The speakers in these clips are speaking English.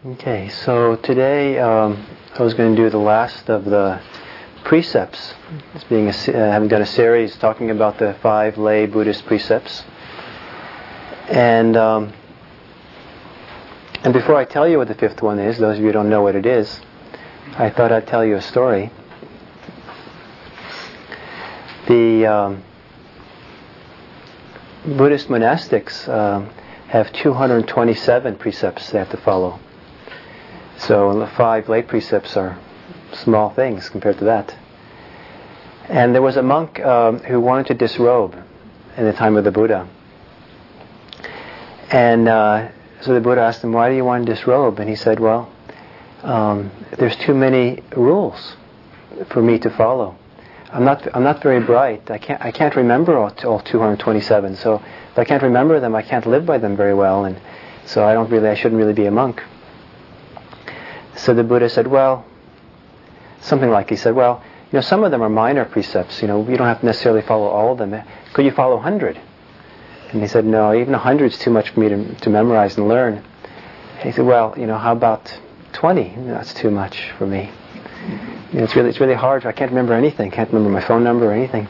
Okay, so today I was going to do the last of the precepts. Having done a series talking about the 5 lay Buddhist precepts. And before I tell you what the 5th one is, those of you who don't know what it is, I thought I'd tell you a story. The Buddhist monastics have 227 precepts they have to follow. So the 5 lay precepts are small things compared to that. And there was a monk who wanted to disrobe in the time of the Buddha. And so the Buddha asked him, "Why do you want to disrobe?" And he said, "Well, there's too many rules for me to follow. I'm not very bright. I can't remember all 227. So if I can't remember them, I can't live by them very well. And so I shouldn't really be a monk." So the Buddha said, some of them are minor precepts. You don't have to necessarily follow all of them. Could you follow 100? And he said, "No, even 100 is too much for me to memorize and learn." And he said, "How about 20? That's too much for me. It's really hard. I can't remember anything. Can't remember my phone number or anything."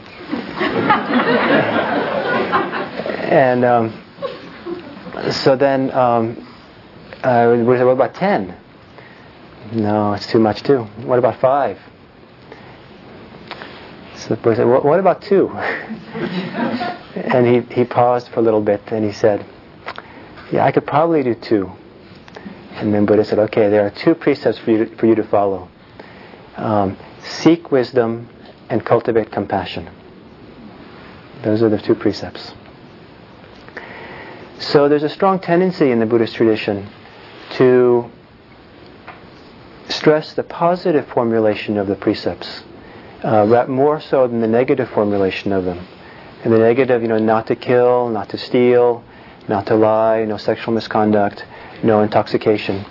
And so then the Buddha said, "What about 10? "No, it's too much too." "What about 5? So the Buddha said, "What about 2? And he paused for a little bit and he said, "Yeah, I could probably do 2. And then Buddha said, "Okay, there are 2 precepts for you to follow. Seek wisdom and cultivate compassion." Those are the 2 precepts. So there's a strong tendency in the Buddhist tradition to stress the positive formulation of the precepts, more so than the negative formulation of them. And the negative, not to kill, not to steal, not to lie, no sexual misconduct, no intoxication.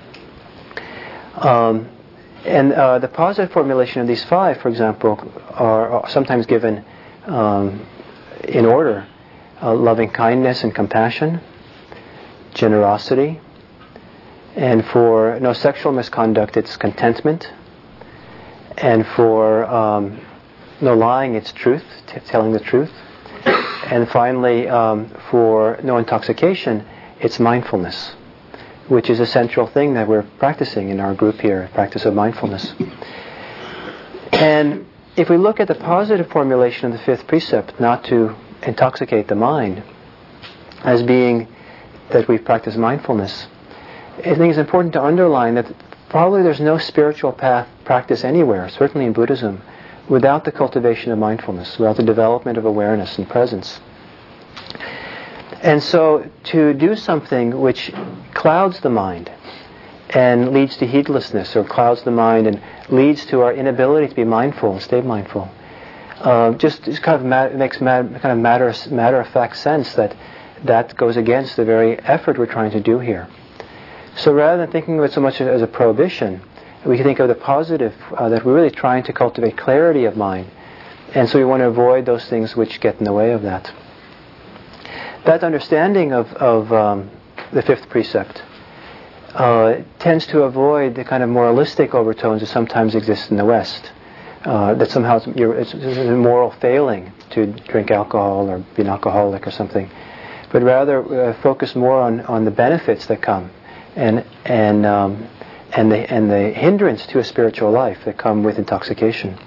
And the positive formulation of these 5, for example, are sometimes given in order: loving kindness and compassion, generosity, and for no sexual misconduct, it's contentment, and for no lying, it's truth, telling the truth, and finally, for no intoxication, it's mindfulness, which is a central thing that we're practicing in our group here, practice of mindfulness. And if we look at the positive formulation of the 5th precept, not to intoxicate the mind, as being that we practice mindfulness, I think it's important to underline that probably there's no spiritual path practice anywhere, certainly in Buddhism, without the cultivation of mindfulness, without the development of awareness and presence. And so to do something which clouds the mind and leads to heedlessness, or clouds the mind and leads to our inability to be mindful and stay mindful, just kind of makes matter-of-fact sense that goes against the very effort we're trying to do here. So rather than thinking of it so much as a prohibition, we can think of the positive, that we're really trying to cultivate clarity of mind. And so we want to avoid those things which get in the way of that. That understanding of the 5th precept tends to avoid the kind of moralistic overtones that sometimes exist in the West. That somehow it's a moral failing to drink alcohol or be an alcoholic or something. But rather focus more on the benefits that come. And the hindrance to a spiritual life that come with intoxication.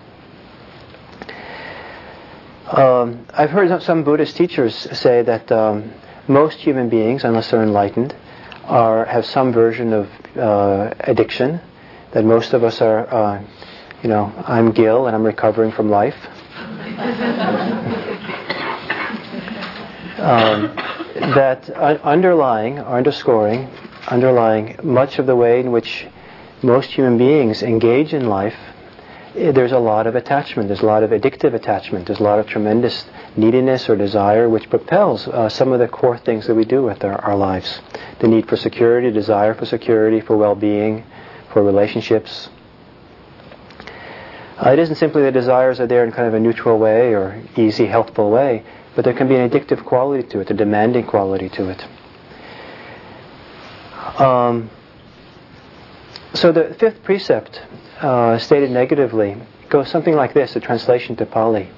I've heard some Buddhist teachers say that most human beings, unless they're enlightened, have some version of addiction. That most of us are, I'm Gil and I'm recovering from life. That underlying much of the way in which most human beings engage in life, there's a lot of attachment, there's a lot of addictive attachment, there's a lot of tremendous neediness or desire which propels some of the core things that we do with our lives. The need for security, desire for security, for well-being, for relationships. It isn't simply the desires are there in kind of a neutral way or easy, healthful way, but there can be an addictive quality to it, a demanding quality to it. So the fifth precept, stated negatively, goes something like this, a translation to Pali.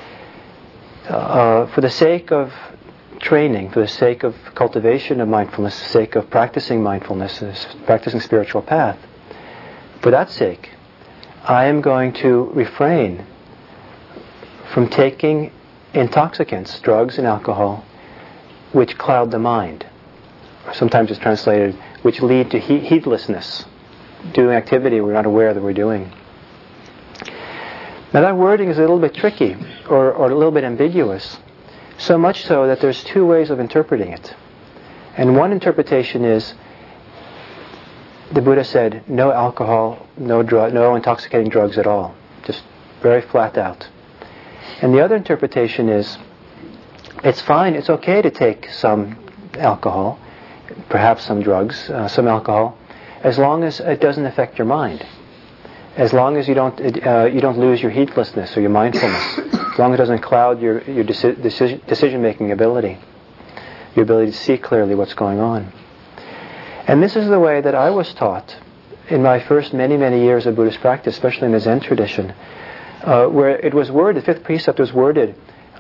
For the sake of training, for the sake of cultivation of mindfulness, for the sake of practicing mindfulness, practicing spiritual path, for that sake, I am going to refrain from taking intoxicants, drugs and alcohol, which cloud the mind. Or sometimes it's translated, which lead to heedlessness, doing activity we're not aware that we're doing. Now that wording is a little bit tricky, or a little bit ambiguous, so much so that there's two ways of interpreting it. And one interpretation is, the Buddha said, no alcohol, no intoxicating drugs at all, just very flat out. And the other interpretation is, it's fine, it's okay to take some alcohol, perhaps some drugs, some alcohol, as long as it doesn't affect your mind. As long as you don't lose your heedlessness or your mindfulness. As long as it doesn't cloud your decision-making ability. Your ability to see clearly what's going on. And this is the way that I was taught in my first many years of Buddhist practice, especially in the Zen tradition, where it was worded, the fifth precept was worded,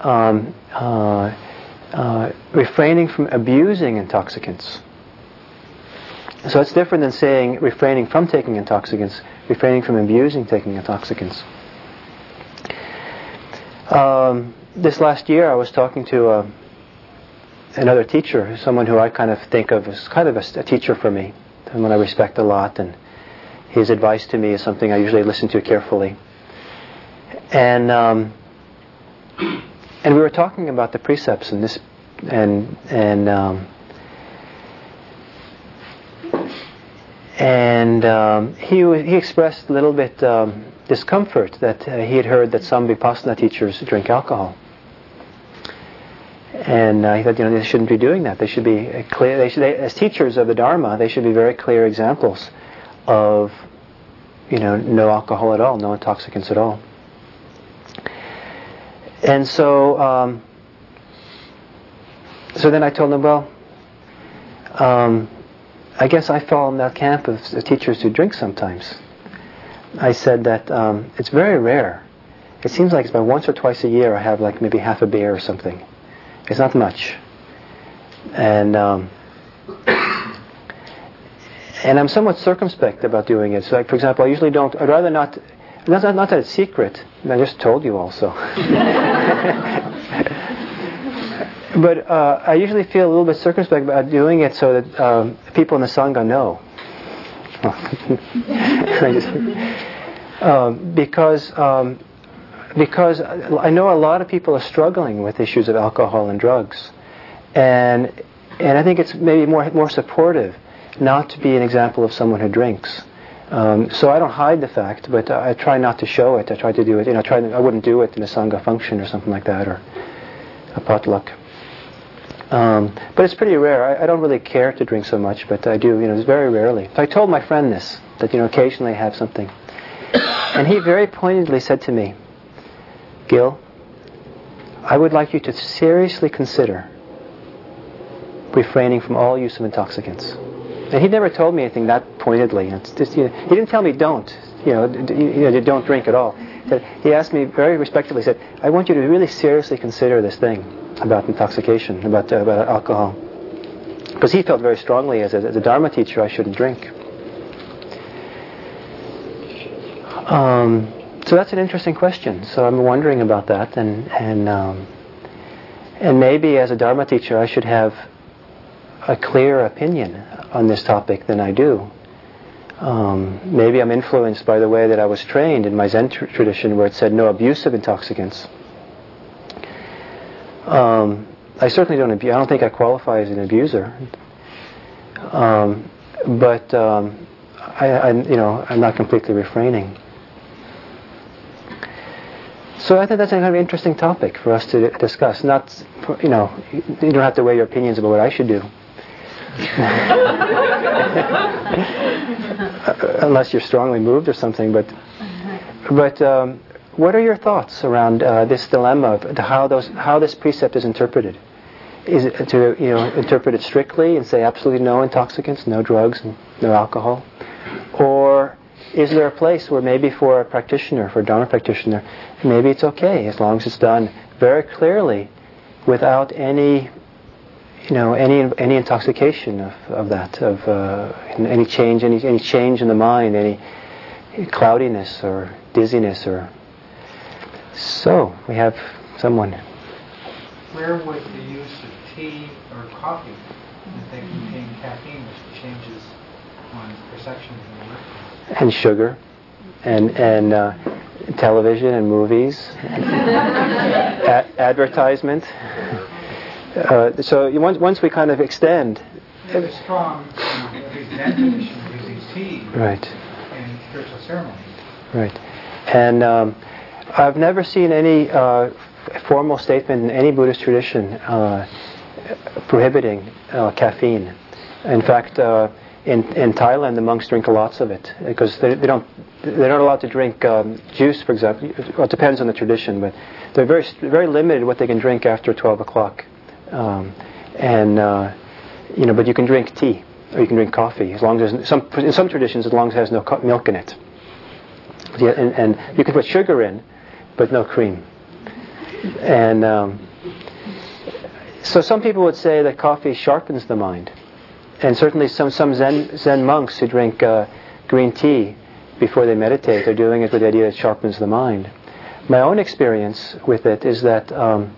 refraining from abusing intoxicants. So it's different than saying refraining from taking intoxicants, refraining from abusing taking intoxicants. This last year I was talking to another teacher, someone who I kind of think of as kind of a teacher for me, someone I respect a lot, and his advice to me is something I usually listen to carefully. And we were talking about the precepts and this, he expressed a little bit discomfort that he had heard that some Vipassana teachers drink alcohol. And he thought, they shouldn't be doing that. They should be clear. As teachers of the Dharma, they should be very clear examples of, no alcohol at all, no intoxicants at all. And so then I told him, well, I guess I fall in that camp of teachers who drink sometimes. I said that it's very rare. It seems like it's about once or twice a year I have like maybe half a beer or something. It's not much. And I'm somewhat circumspect about doing it. So like, for example, I usually don't, I'd rather not that it's secret, I just told you also. But I usually feel a little bit circumspect about doing it so that people in the Sangha know. Because I know a lot of people are struggling with issues of alcohol and drugs. And I think it's maybe more supportive not to be an example of someone who drinks. So I don't hide the fact, but I try not to show it. I try to do it, I wouldn't do it in a Sangha function or something like that, or a potluck. But it's pretty rare. I don't really care to drink so much, but I do, it's very rarely. So I told my friend this, that, occasionally I have something. And he very pointedly said to me, Gil, I would like you to seriously consider refraining from all use of intoxicants. And he never told me anything that pointedly. It's just, he didn't tell me don't drink at all. He asked me very respectfully, he said, I want you to really seriously consider this thing about intoxication, about alcohol. Because he felt very strongly as a Dharma teacher I shouldn't drink. So that's an interesting question. So I'm wondering about that, and maybe as a Dharma teacher I should have a clearer opinion on this topic than I do. Maybe I'm influenced by the way that I was trained in my Zen tradition, where it said no abuse of intoxicants. I certainly don't abuse. I don't think I qualify as an abuser. But I'm not completely refraining. So I think that's a kind of interesting topic for us to discuss. Not, you don't have to weigh your opinions about what I should do. Unless you're strongly moved or something. But what are your thoughts around this dilemma of how this precept is interpreted? Is it to interpret it strictly and say absolutely no intoxicants, no drugs, and no alcohol, Or is there a place where maybe for a practitioner, for a Dharma practitioner, maybe it's okay as long as it's done very clearly, without any intoxication of that, of any change in the mind, any cloudiness or dizziness, or so. We have someone. Where would the use of tea or coffee, if they contain caffeine, which changes one's perception of the world? And sugar, and television and movies, advertisement. So once we kind of extend. There's a strong Zen tradition of using tea right. in spiritual ceremonies. Right. And I've never seen any formal statement in any Buddhist tradition prohibiting caffeine. In fact, in Thailand, the monks drink lots of it because they're not allowed to drink juice, for example. Well, it depends on the tradition, but they're very limited what they can drink after 12 o'clock. But you can drink tea or you can drink coffee as long as in some traditions, as long as it has no milk in it. Yeah, and you can put sugar in, but no cream. And so some people would say that coffee sharpens the mind. And certainly some Zen monks who drink green tea before they meditate are doing it with the idea that it sharpens the mind. My own experience with it is that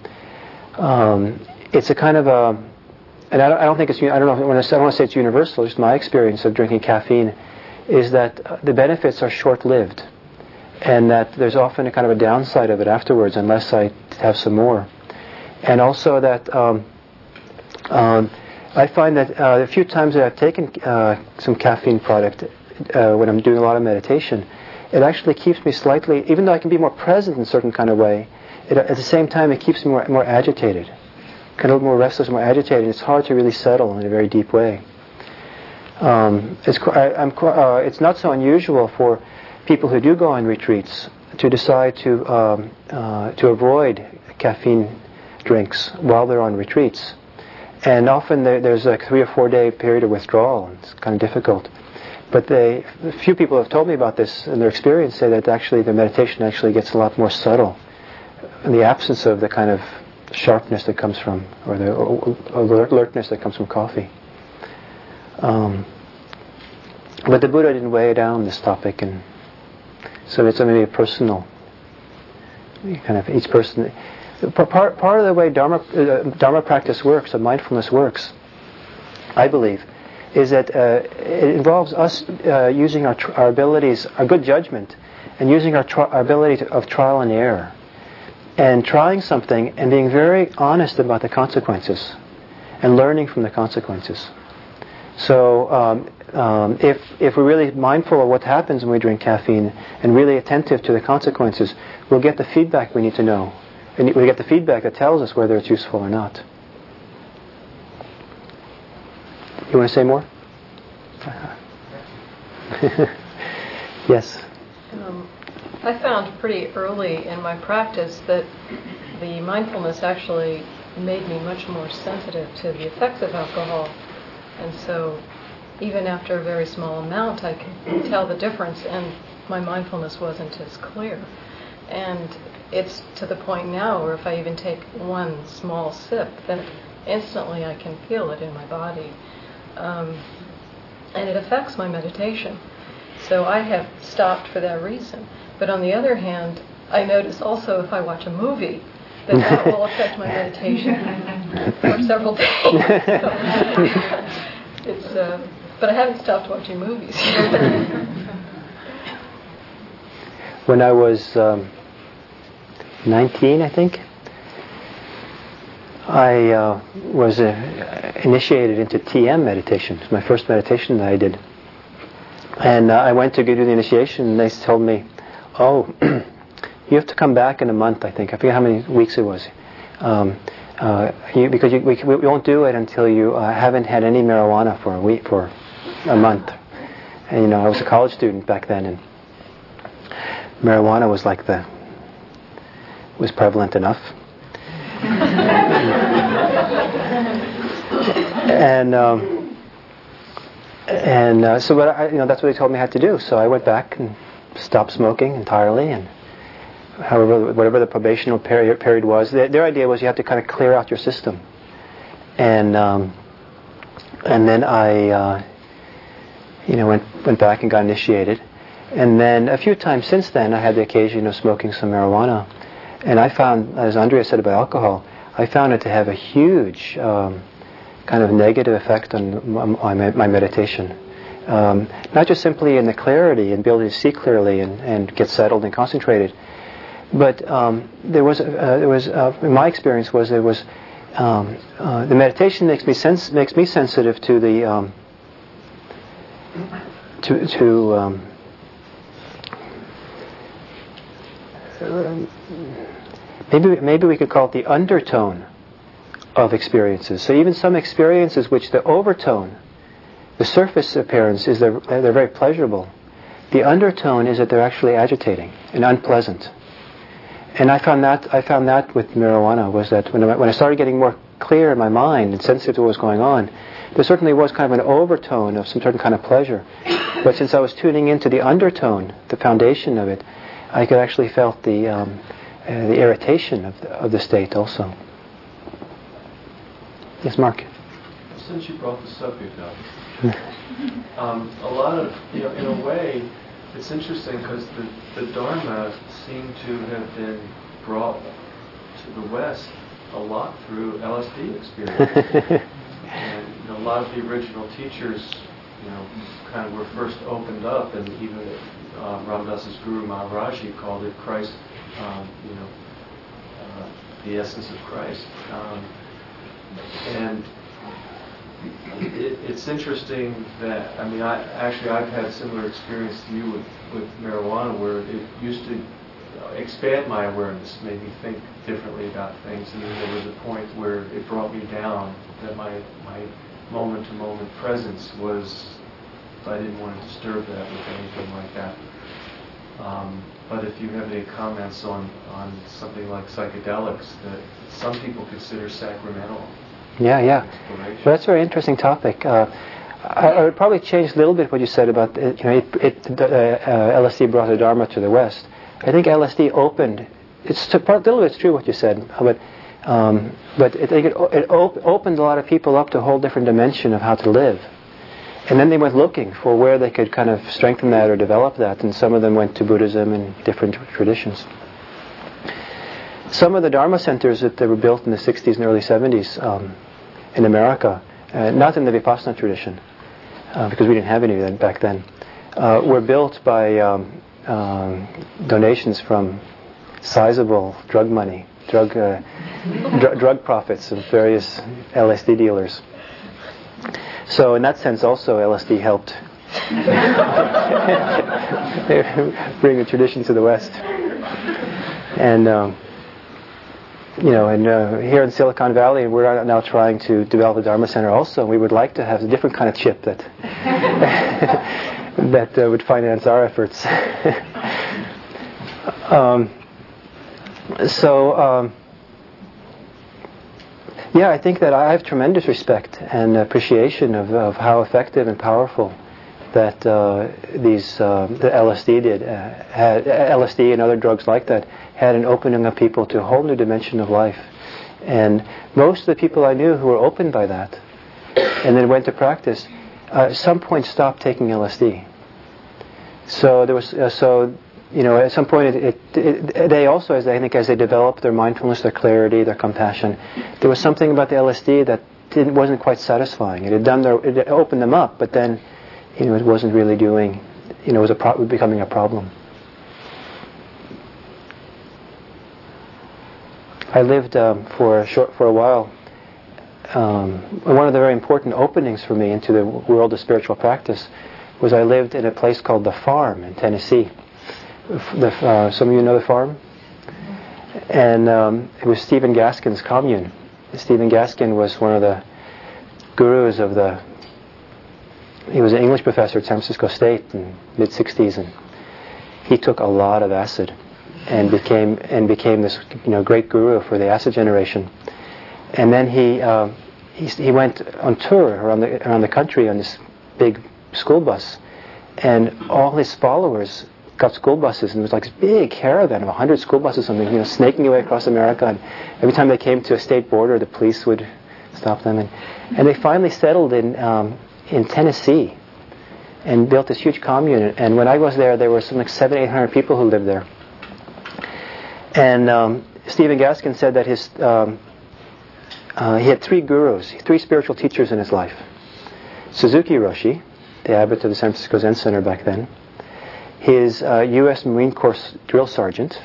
it's a kind of a, and I don't think it's, I don't want to say it's universal, just my experience of drinking caffeine is that the benefits are short-lived, and that there's often a kind of a downside of it afterwards unless I have some more. And also that I find that a few times that I've taken some caffeine product when I'm doing a lot of meditation, it actually keeps me slightly, even though I can be more present in a certain kind of way, at the same time it keeps me more agitated, kind of more restless, more agitated. It's hard to really settle in a very deep way. It's not so unusual for people who do go on retreats to decide to avoid caffeine drinks while they're on retreats. And often there's a 3 or 4 day period of withdrawal. It's kind of difficult. But a few people have told me about this, and their experience say that actually the meditation actually gets a lot more subtle in the absence of the kind of sharpness that comes from, or the alertness that comes from coffee. But the Buddha didn't weigh down this topic, and so it's maybe a personal, kind of each person. Part of the way Dharma practice works, or mindfulness works, I believe, is that it involves us using our abilities, our good judgment, and using our ability of trial and error, and trying something and being very honest about the consequences, and learning from the consequences. So if we're really mindful of what happens when we drink caffeine and really attentive to the consequences, we'll get the feedback we need to know. And we get the feedback that tells us whether it's useful or not. You want to say more? Yes. I found pretty early in my practice that the mindfulness actually made me much more sensitive to the effects of alcohol. And so even after a very small amount, I could tell the difference, and my mindfulness wasn't as clear. And it's to the point now where if I even take one small sip, then instantly I can feel it in my body. And it affects my meditation. So I have stopped for that reason. But on the other hand, I notice also if I watch a movie, that will affect my meditation for several days. But I haven't stopped watching movies. When I was 19, I think, I was initiated into TM meditation. It was my first meditation that I did. And I went to go do the initiation, and they told me, oh, you have to come back in a month, I think. I forget how many weeks it was. Because we won't do it until you haven't had any marijuana for a month. And I was a college student back then, and marijuana was was prevalent enough. And so, that's what they told me I had to do. So I went back and stopped smoking entirely, and whatever the probational period was, their idea was you have to kind of clear out your system. And then I, went back and got initiated. And then a few times since then, I had the occasion of smoking some marijuana. And I found, as Andrea said about alcohol, I found it to have a huge kind of negative effect on my meditation. Not just simply in the clarity and ability to see clearly and get settled and concentrated, but there was in my experience was there was the meditation makes me sensitive to the maybe we could call it the undertone of experiences. So even some experiences which the overtone, the surface appearance is they're very pleasurable. The undertone is that they're actually agitating and unpleasant. And I found that with marijuana was that when I started getting more clear in my mind and sensitive to what was going on, there certainly was kind of an overtone of some certain kind of pleasure. But since I was tuning into the undertone, the foundation of it, I could actually felt the irritation of the state also. Yes, Mark. Since you brought the subject up, a lot of, in a way, it's interesting because the Dharma seemed to have been brought to the West a lot through LSD experience. And a lot of the original teachers, kind of were first opened up, and even Ramdas's Guru Maharaji called it Christ, the essence of Christ. And it's interesting that, I've had similar experience to you with marijuana, where it used to expand my awareness, made me think differently about things, and then there was a point where it brought me down, that my moment-to-moment presence was, I didn't want to disturb that with anything like that. But if you have any comments on something like psychedelics that some people consider sacramental. Yeah. Well, that's a very interesting topic. I would probably change a little bit what you said about LSD brought the Dharma to the West. I think LSD opened. It's a little bit true what you said, but it opened a lot of people up to a whole different dimension of how to live. And then they went looking for where they could kind of strengthen that or develop that, and some of them went to Buddhism and different traditions. Some of the Dharma centers that were built in the 60s and early 70s in America, not in the Vipassana tradition, because we didn't have any of that back then, were built by donations from sizable drug money, drug profits of various LSD dealers. So in that sense also LSD helped bring the tradition to the West. And here in Silicon Valley, we're now trying to develop a Dharma Center also. We would like to have a different kind of chip that that would finance our efforts. I think that I have tremendous respect and appreciation of how effective and powerful that the LSD did. LSD and other drugs like that had an opening of people to a whole new dimension of life. And most of the people I knew who were opened by that and then went to practice, at some point stopped taking LSD. So there was at some point they also, as they developed their mindfulness, their clarity, their compassion, there was something about the LSD that wasn't quite satisfying. It opened them up, but then it wasn't really doing. It was becoming a problem. I lived for a while. One of the very important openings for me into the world of spiritual practice was I lived in a place called The Farm in Tennessee. Some of you know The Farm? And it was Stephen Gaskin's commune. Stephen Gaskin was one of the gurus of he was an English professor at San Francisco State in mid-60s, and he took a lot of acid and became this great guru for the acid generation. And then he went on tour around the country on this big school bus, and all his followers got school buses, and it was like this big caravan of 100 school buses, something, snaking away across America. And every time they came to a state border, the police would stop them, and they finally settled in Tennessee, and built this huge commune. And when I was there were something like 700-800 people who lived there. And Stephen Gaskin said that he had 3 gurus, 3 spiritual teachers in his life. Suzuki Roshi, the abbot of the San Francisco Zen Center back then, his U.S. Marine Corps drill sergeant,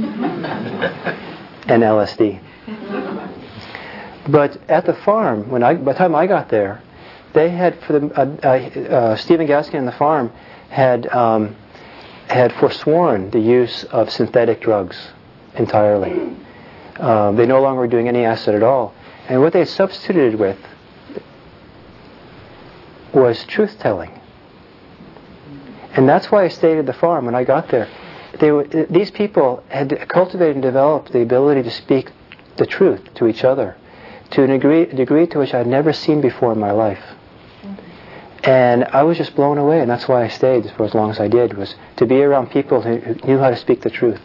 and LSD. But at the farm, by the time I got there, they had, Stephen Gaskin and the farm had forsworn the use of synthetic drugs entirely. They no longer were doing any acid at all. And what they substituted with was truth-telling. And that's why I stayed at the farm when I got there. These people had cultivated and developed the ability to speak the truth to each other to a degree to which I had never seen before in my life. And I was just blown away, and that's why I stayed for as long as I did, was to be around people who knew how to speak the truth.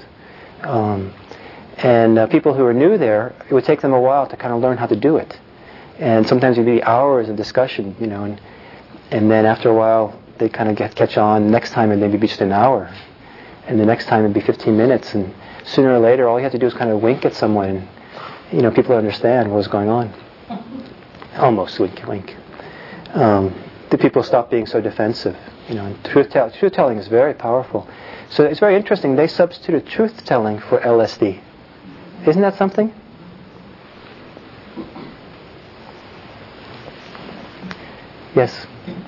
And people who were new there, it would take them a while to kind of learn how to do it. And sometimes it would be hours of discussion, and then after a while they'd kind of catch on. Next time it maybe be just an hour. And the next time it'd be 15 minutes. And sooner or later all you have to do is kind of wink at someone, and people understand what was going on. Almost wink. The people stop being so defensive. And truth-telling is very powerful. So it's very interesting. They substituted truth-telling for LSD. Isn't that something? Yes.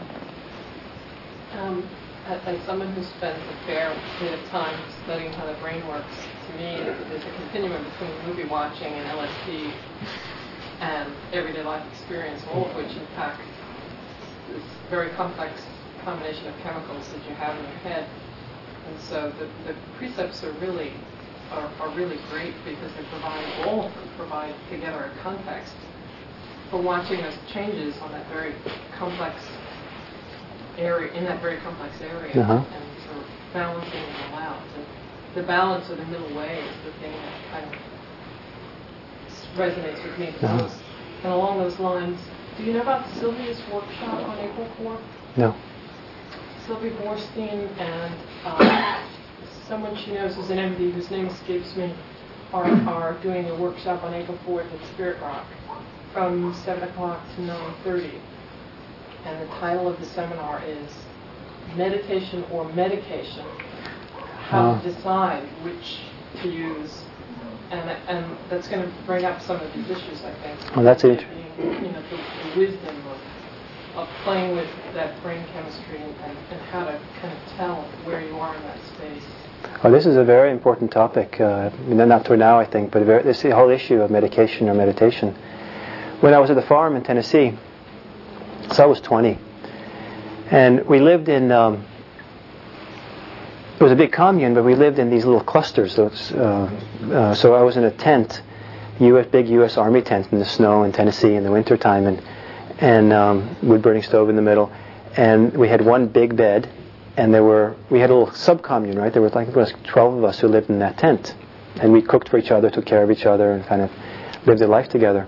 As someone who spends a fair bit of time studying how the brain works, to me, there's a continuum between movie watching and LSD and everyday life experience, all of which, in fact, this very complex combination of chemicals that you have in your head. And so the precepts are really great because all of them provide together a context for watching those changes on that very complex area, and sort of balancing them all out. The balance of the middle way is the thing that kind of resonates with me the most. And along those lines, do you know about Sylvia's workshop on April 4th? No. Sylvia Borstein and someone she knows who's an MD whose name escapes me are doing a workshop on April 4th at Spirit Rock from 7 o'clock to 9:30. And the title of the seminar is Meditation or Medication, How to Decide Which to Use. And that's going to bring up some of these issues, I think. Oh, that's interesting. The wisdom of playing with that brain chemistry and how to kind of tell where you are in that space. Oh, this is a very important topic. Not for now, I think, but this the whole issue of medication or meditation. When I was at the farm in Tennessee, so I was 20, and we lived in. It was a big commune, but we lived in these little clusters. So I was in a tent, big U.S. Army tent in the snow in Tennessee in the wintertime, and wood-burning stove in the middle, and we had one big bed, and we had a little sub-commune, right? There was 12 of us who lived in that tent, and we cooked for each other, took care of each other, and kind of lived a life together.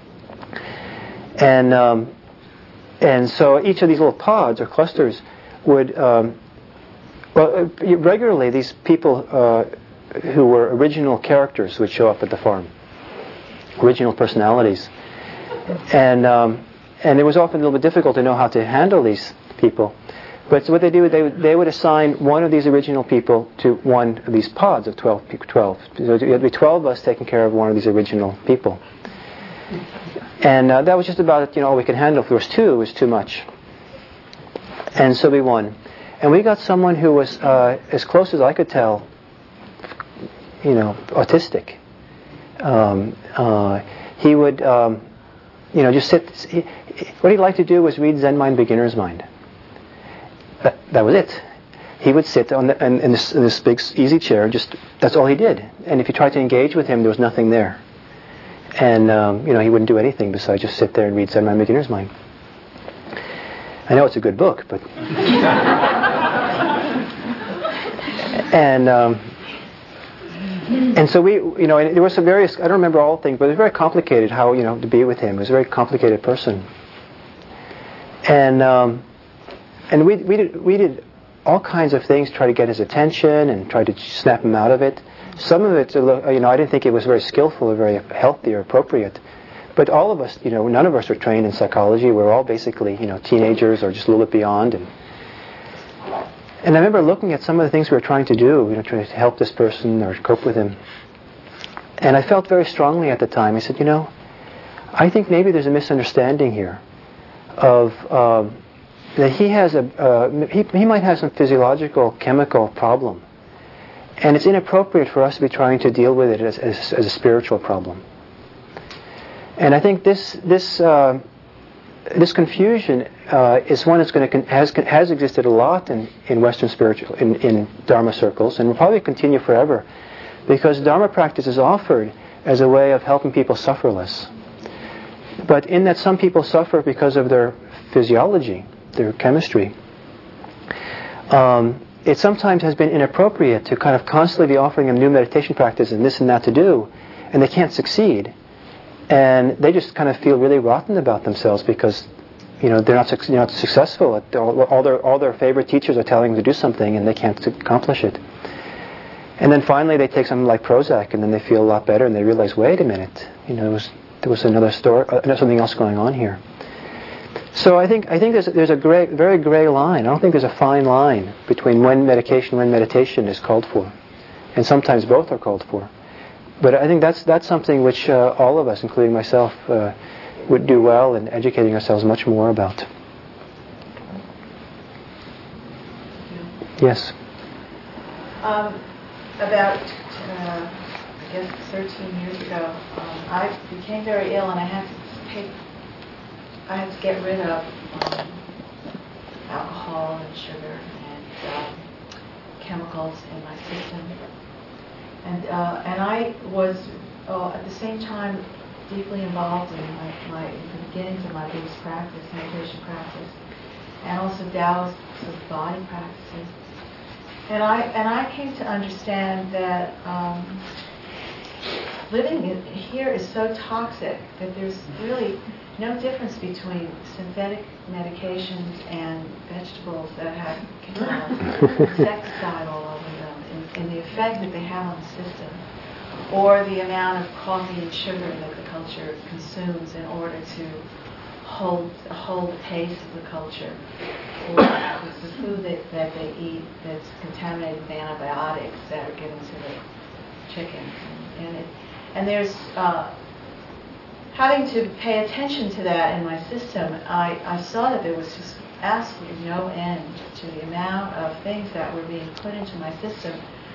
And so each of these little pods or clusters would. Regularly these people who were original characters would show up at the farm, original personalities, and it was often a little bit difficult to know how to handle these people. But so what they do, they would assign one of these original people to one of these pods of 12. So you had to be 12 of us taking care of one of these original people, and that was just about all we could handle. If there was 2, it was too much, and so we won. And we got someone who was, as close as I could tell, autistic. He would, just sit. What he'd like to do was read Zen Mind, Beginner's Mind. That was it. He would sit in this big, easy chair. That's all he did. And if you tried to engage with him, there was nothing there. And he wouldn't do anything besides just sit there and read Zen Mind, Beginner's Mind. I know it's a good book, but and so we, and there were some various. I don't remember all things, but it was very complicated how to be with him. He was a very complicated person, and we did all kinds of things, try to get his attention and try to snap him out of it. Some of it, I didn't think it was very skillful or very healthy or appropriate. But all of us, none of us are trained in psychology. We're all basically, teenagers or just a little bit beyond. And I remember looking at some of the things we were trying to do, trying to help this person or cope with him. And I felt very strongly at the time. I said, I think maybe there's a misunderstanding here of that he has he might have some physiological, chemical problem. And it's inappropriate for us to be trying to deal with it as a spiritual problem. And I think this confusion is one that's has existed a lot in Western spiritual in Dharma circles, and will probably continue forever, because Dharma practice is offered as a way of helping people suffer less. But in that some people suffer because of their physiology, their chemistry. It sometimes has been inappropriate to kind of constantly be offering them new meditation practice and this and that to do, and they can't succeed. And they just kind of feel really rotten about themselves because, they're not successful. All their favorite teachers are telling them to do something and they can't accomplish it. And then finally they take something like Prozac and then they feel a lot better and they realize, wait a minute, there was another story, something else going on here. So I think there's a very gray line. I don't think there's a fine line between when meditation is called for, and sometimes both are called for. But I think that's something which all of us, including myself, would do well in educating ourselves much more about. Yes. About 13 years ago, I became very ill, and I had to get rid of alcohol and sugar and chemicals in my system. And I was at the same time deeply involved in the beginnings of my Buddhist practice, meditation practice, and also Taoist body practices. And I came to understand that living here is so toxic that there's really no difference between synthetic medications and vegetables that have insecticide all over them in the effect that they have on the system, or the amount of coffee and sugar that the culture consumes in order to hold the pace of the culture, or the food that they eat that's contaminated with antibiotics that are given to the chickens. And there's having to pay attention to that in my system, I saw that there was just absolutely no end to the amount of things that were being put into my system.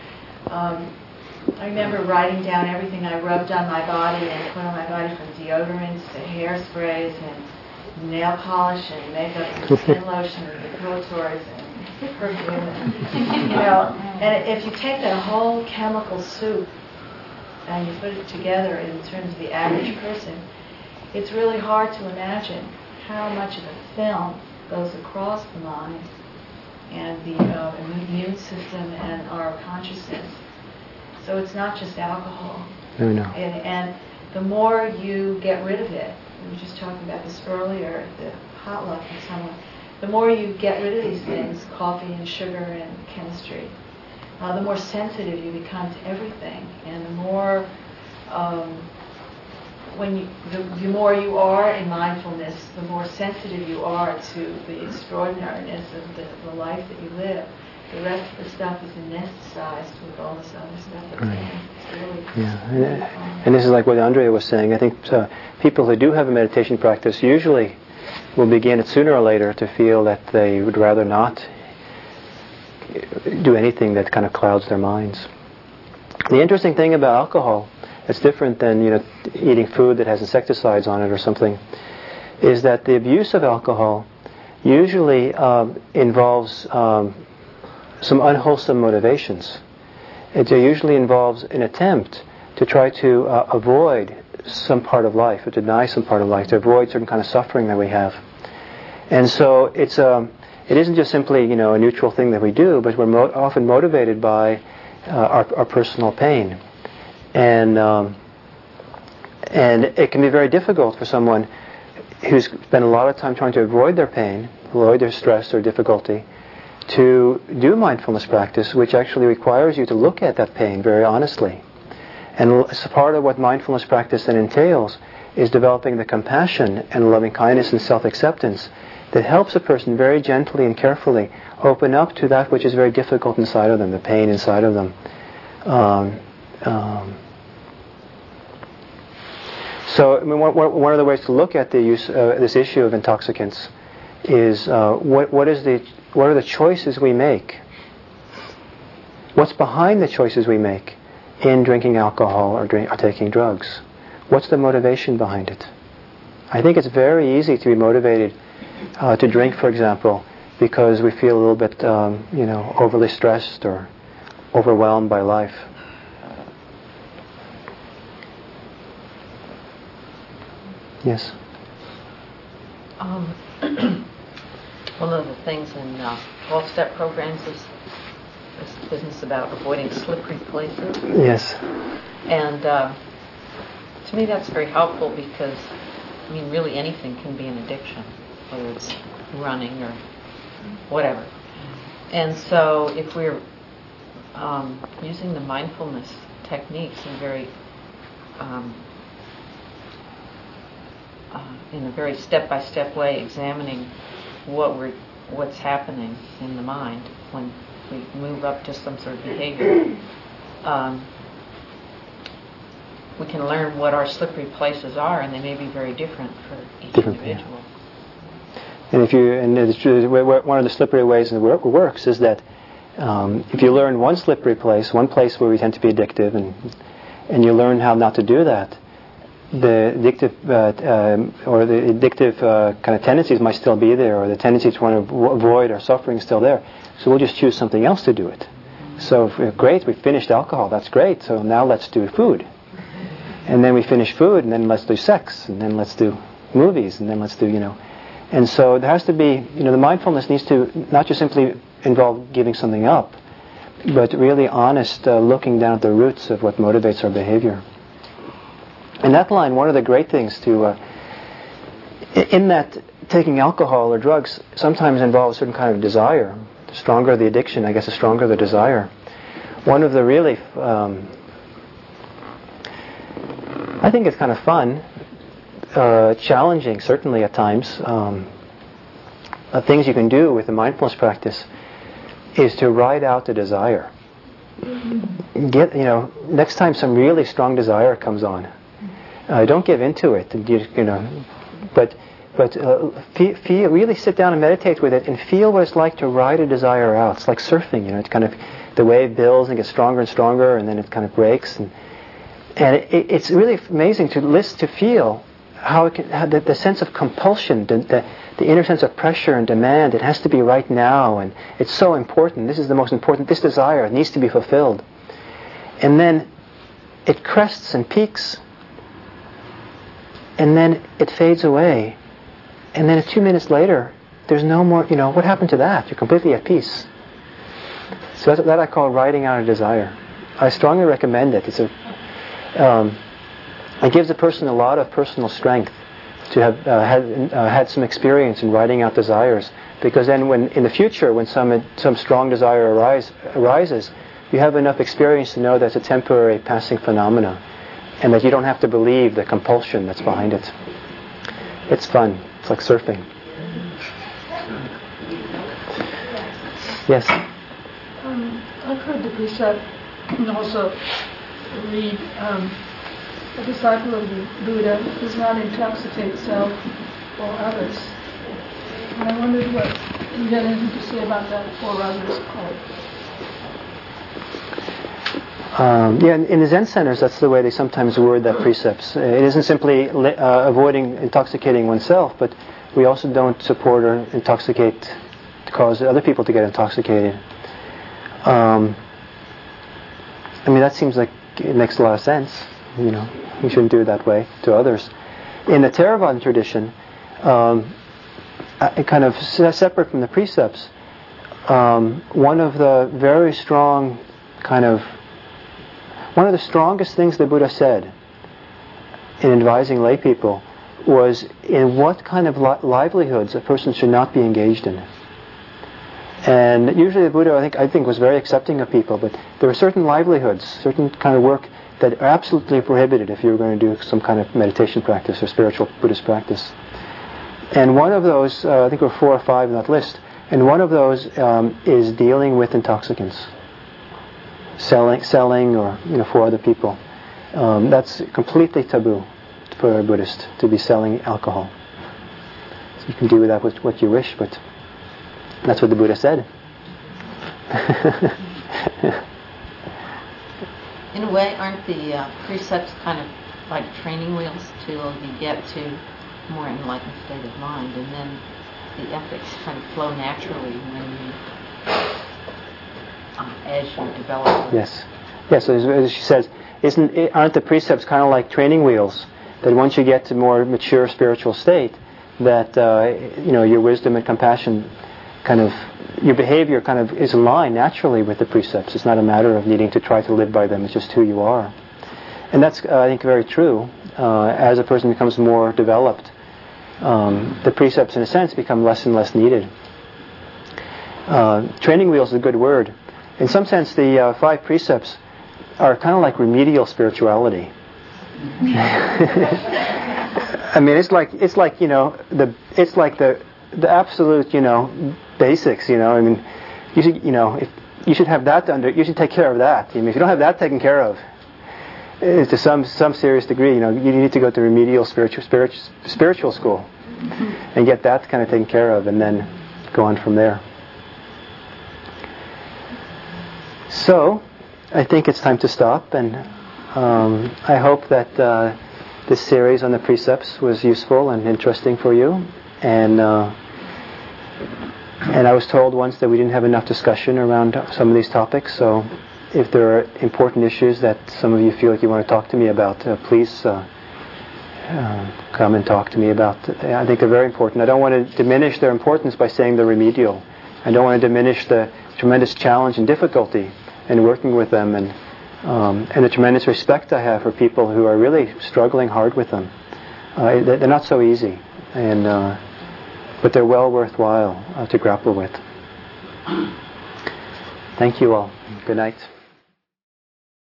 I remember writing down everything I rubbed on my body and put on my body, from deodorants to hairsprays and nail polish and makeup and skin lotion and Protors and perfume. And if you take that whole chemical soup and you put it together in terms of the average person, it's really hard to imagine how much of a film goes across the mind and the immune system and our consciousness. So it's not just alcohol. No. And the more you get rid of it, we were just talking about this earlier at the potluck with someone, the more you get rid of these things, coffee and sugar and chemistry, the more sensitive you become to everything, and the more the more you are in mindfulness, the more sensitive you are to the extraordinariness of the life that you live. The rest of the stuff is anesthetized with all this other stuff. And this is like what Andrea was saying. I think people who do have a meditation practice usually will begin it sooner or later to feel that they would rather not do anything that kind of clouds their minds. The interesting thing about alcohol, it's different than eating food that has insecticides on it or something, is that the abuse of alcohol usually involves some unwholesome motivations. It usually involves an attempt to try to avoid some part of life, or deny some part of life, to avoid certain kind of suffering that we have. And so it isn't just simply a neutral thing that we do, but we're often motivated by our personal pain, and it can be very difficult for someone who's spent a lot of time trying to avoid their pain, avoid their stress or difficulty, to do mindfulness practice, which actually requires you to look at that pain very honestly. And as part of what mindfulness practice then entails is developing the compassion and loving kindness and self-acceptance that helps a person very gently and carefully open up to that which is very difficult inside of them, the pain inside of them. So one of the ways to look at the use this issue of intoxicants is what are the choices we make? What's behind the choices we make in drinking alcohol or taking drugs? What's the motivation behind it? I think it's very easy to be motivated to drink, for example, because we feel a little bit, overly stressed or overwhelmed by life. Yes. One of the things in 12-step programs is this business about avoiding slippery places. Yes. And to me that's very helpful because, really anything can be an addiction, whether it's running or whatever. And so if we're using the mindfulness techniques in a very step-by-step way, examining what's happening in the mind when we move up to some sort of behavior, we can learn what our slippery places are, and they may be very different for each individual. Yeah. And one of the slippery ways it works is that if you learn one slippery place, one place where we tend to be addictive, and you learn how not to do that, the addictive kind of tendencies might still be there, or the tendency to want to avoid our suffering is still there. So we'll just choose something else to do it. So great, we finished alcohol. That's great. So now let's do food. And then we finish food, and then let's do sex, and then let's do movies, and then let's do, And so there has to be, the mindfulness needs to not just simply involve giving something up, but really honest looking down at the roots of what motivates our behavior. In that line, one of the great things in that taking alcohol or drugs sometimes involves a certain kind of desire. The stronger the addiction, I guess the stronger the desire. One of the really, I think it's kind of fun, challenging certainly at times, things you can do with the mindfulness practice is to ride out the desire. Next time some really strong desire comes on, don't give into it, but really sit down and meditate with it and feel what it's like to ride a desire out. It's like surfing, it's kind of the wave builds and gets stronger and stronger, and then it kind of breaks, and it's really amazing to feel how it can, the sense of compulsion, the inner sense of pressure and demand. It has to be right now, and it's so important. This is the most important. This desire needs to be fulfilled, and then it crests and peaks. And then it fades away. And then 2 minutes later, there's no more, what happened to that? You're completely at peace. So that I call riding out a desire. I strongly recommend it. It gives a person a lot of personal strength to have had some experience in riding out desires. Because then in the future, when some strong desire arises, you have enough experience to know that's a temporary passing phenomena, and that you don't have to believe the compulsion that's behind it. It's fun. It's like surfing. Yes? I've heard the precept and also read a disciple of the Buddha does not intoxicate self or others. And I wondered what you had anything to say about that for others part. In the Zen centers, that's the way they sometimes word that precepts. It isn't simply avoiding intoxicating oneself, but we also don't support or intoxicate to cause other people to get intoxicated. That seems like it makes a lot of sense. We shouldn't do it that way to others. In the Theravadan tradition, kind of separate from the precepts, one of the very strong one of the strongest things the Buddha said in advising lay people was in what kind of livelihoods a person should not be engaged in. And usually the Buddha, I think, was very accepting of people, but there were certain livelihoods, certain kind of work that are absolutely prohibited if you were going to do some kind of meditation practice or spiritual Buddhist practice. And one of those, I think there were 4 or 5 in that list, and one of those is dealing with intoxicants, selling or for other people. That's completely taboo for a Buddhist to be selling alcohol. So you can do with that what you wish, but that's what the Buddha said. In a way, aren't the precepts kind of like training wheels till you get to a more enlightened state of mind, and then the ethics kind of flow naturally when you, as you develop? Yes. So as she says, aren't the precepts kind of like training wheels? That once you get to more mature spiritual state, that your wisdom and compassion your behavior is aligned naturally with the precepts. It's not a matter of needing to try to live by them. It's just who you are. And that's, I think, very true. As a person becomes more developed, the precepts, in a sense, become less and less needed. Training wheels is a good word. In some sense, the 5 precepts are kind of like remedial spirituality. I mean, it's like the absolute basics. I mean, you should you should have that you should take care of that. I mean, if you don't have that taken care of, to some serious degree, you need to go to remedial spiritual school and get that kind of taken care of, and then go on from there. So, I think it's time to stop, and I hope that this series on the precepts was useful and interesting for you. And I was told once that we didn't have enough discussion around some of these topics, so if there are important issues that some of you feel like you want to talk to me about, please come and talk to me about. I think they're very important. I don't want to diminish their importance by saying they're remedial. I don't want to diminish the tremendous challenge and difficulty in working with them, and the tremendous respect I have for people who are really struggling hard with them. They're not so easy, but they're well worthwhile to grapple with. Thank you all. Good night.